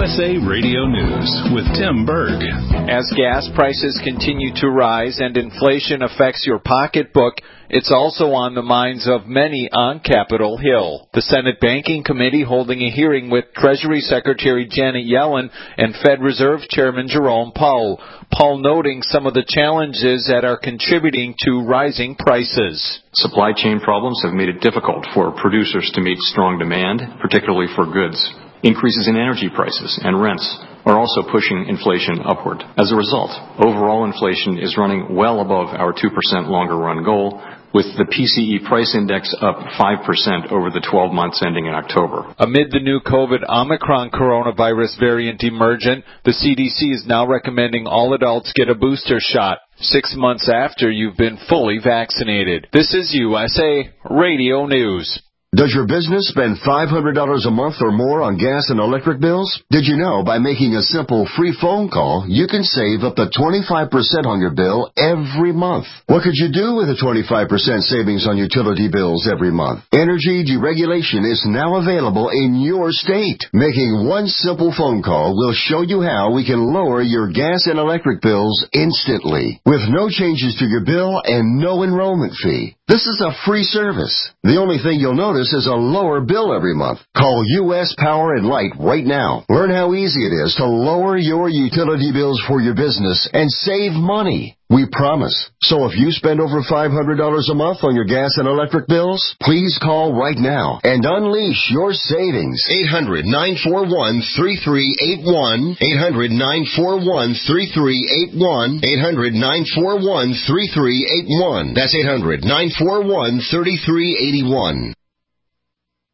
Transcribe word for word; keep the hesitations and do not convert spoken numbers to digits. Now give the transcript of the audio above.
S A Radio News with Tim Berg. As gas prices continue to rise and inflation affects your pocketbook, it's also on the minds of many on Capitol Hill. The Senate Banking Committee holding a hearing with Treasury Secretary Janet Yellen and Fed Reserve Chairman Jerome Powell. Powell noting some of the challenges that are contributing to rising prices. Supply chain problems have made it difficult for producers to meet strong demand, particularly for goods. Increases in energy prices and rents are also pushing inflation upward. As a result, overall inflation is running well above our two percent longer-run goal, with the P C E price index up five percent over the twelve months ending in October. Amid the new COVID Omicron coronavirus variant emergent, the C D C is now recommending all adults get a booster shot six months after you've been fully vaccinated. This is U S A Radio News. Does your business spend five hundred dollars a month or more on gas and electric bills? Did you know by making a simple free phone call, you can save up to twenty-five percent on your bill every month? What could you do with a twenty-five percent savings on utility bills every month? Energy deregulation is now available in your state. Making one simple phone call will show you how we can lower your gas and electric bills instantly, with no changes to your bill and no enrollment fee. This is a free service. The only thing you'll notice is a lower bill every month. Call U S Power and Light right now. Learn how easy it is to lower your utility bills for your business and save money. We promise. So if you spend over five hundred dollars a month on your gas and electric bills, please call right now and unleash your savings. eight hundred, nine four one, three three eight one. eight hundred, nine four one, three three eight one. eight hundred, nine four one, three three eight one. That's eight hundred, nine four one, three three eight one.